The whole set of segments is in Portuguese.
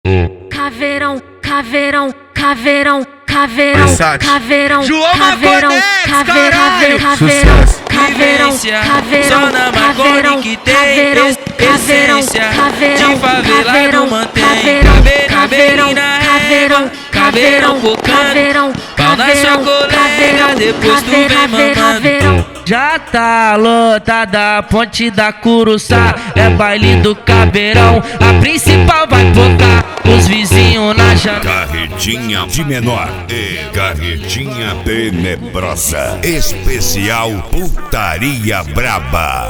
Caveirão, caveirão, caveirão, caveirão, caveirão, caveirão, caveirão, caveirão, Zona Marconi que tem essência de favela não mantém. Caveirão na régua, caveirão focando, pau na sua colega, depois tu vem mamando. Já tá lotada a ponte da Curuçá, é baile do Caveirão, a principal vai focar os vizinhos na janela. Carretinha de menor e carretinha tenebrosa, especial putaria braba.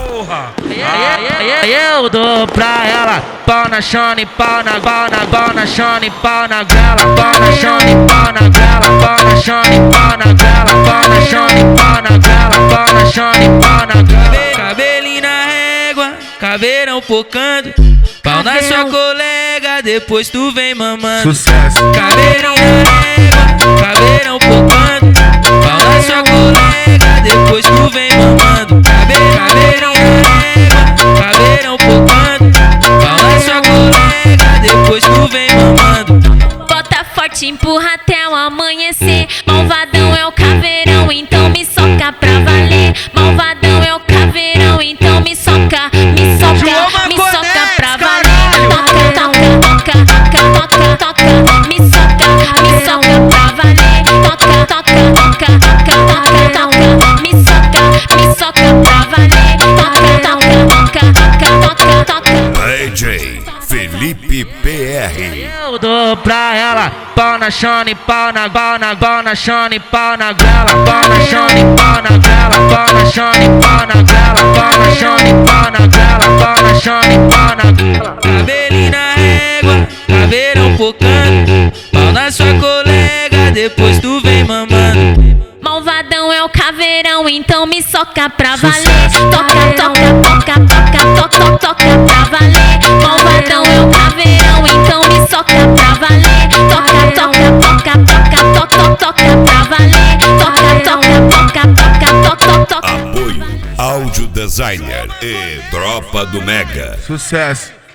Eu dou pra ela pau na chone, pau na chone, pau na grela, pau na chone, pau na grela, pau na chone, pau na grela, pau na chone, pau na grela, pau na chone, pau na grela. Cabelinho na régua, caveirão focando, pau na sua colega, depois tu vem mamando. Sucesso. Caveirão na régua, caveirão focando, pau na sua colega, depois tu vem mamando. Caveirão na régua, caveirão focando, pau na sua colega, depois tu vem mamando. Bota forte, empurra até o amanhecer. Malvadão é o caveirão, então me soca pra valer. Malvadão é o caveirão, então me soca, me soca pra valer. Toca, toca, toca, toca, toca, me soca pra valer. Toca, toca, toca, toca, toca, me soca pra valer. Toca, toca, toca, toca. DJ Felipe PR. Eu dou pra ela pau na chone, pau na chone, pau na grela, pau na chone, pau na grela, pau na chone, pau na grela, pau na chone, pau na grela, pau na chone, pau na grela. Cabelinho na régua, caveirão focando, pau na sua colega, depois tu vem mamando. Malvadão é o caveirão, então me soca pra valer. Toca, toca, toca, toca, toca, toca pra valer. Malvadão é o caveirão, então me soca pra valer. Toca, toca, toca, toca, toca, toca pra valer. Toca, toca, toca, toca, toca, toca. Apoio Áudio Designer e Tropa do Mega. Sucesso.